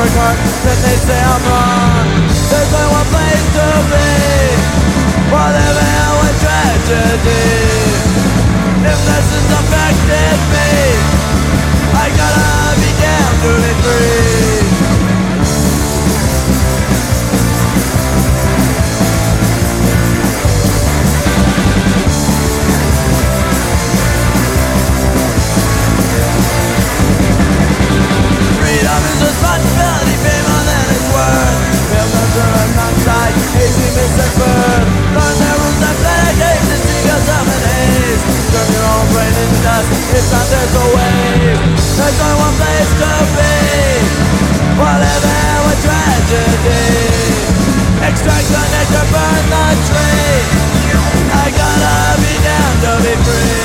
work hard, then they say I'm wrong. There's only one place to be, while living out with tragedy. If this has affected me, I gotta be damned to be free. Freedom is a responsibility, pay more than it's worth. Feel no turn outside, easy missing bird. Learn the rules and play the game, and see yourself in haze. Turn your own brain into dust, if not there's a wave. There's only one place to be, while living with tragedy. Extract the nectar, burn the tree. I gotta be down to be free.